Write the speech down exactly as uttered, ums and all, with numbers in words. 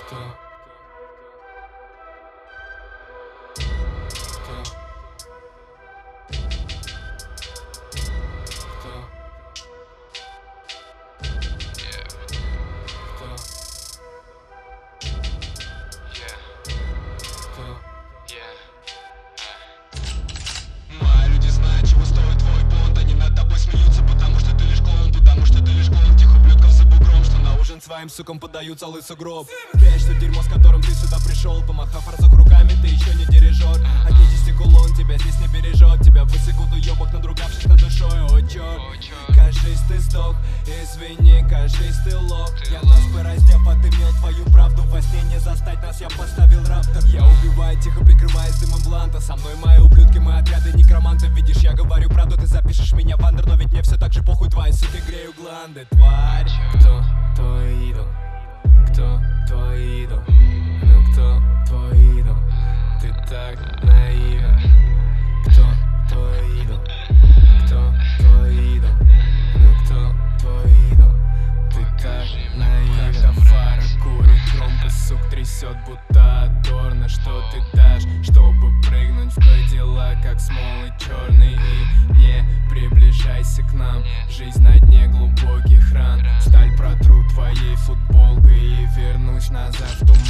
Своим сукам подаю целый сугроб. Пять, что дерьмо, с которым ты сюда пришел. Помахав разок руками, ты еще не дирижер. Отнесись, кулон, тебя здесь не бережет. Тебя высекут уебок, надругавшись над душой. О, черт, кажись, ты сдох. Извини, кажись, ты лох. Я нас пораздев, отымел твою правду. Во сне не застать нас, я поставил раптор. Я убиваю, тихо прикрываясь дымом бланта. Со мной мои ублюдки, мои отряды некромантов. Видишь, я говорю правду, ты запишешь меня в андер. Но ведь мне все так же похуй, твои суки грею гланды. Тварь, кто твой идол? Кто твой идол? Ну кто твой идол? Ты так наивен. Кто твой идол? Кто твой идол? Ну кто твой идол? Ты так наивен. Когда фара курит, громко сук трясет, будто адорно. Что ты дашь, чтобы прыгнуть в Кадиллак, как смолы черный? И не приближайся к нам, жизнь на дне глубоких ран. Сталь протру твоей футболкой и вернусь назад в туман.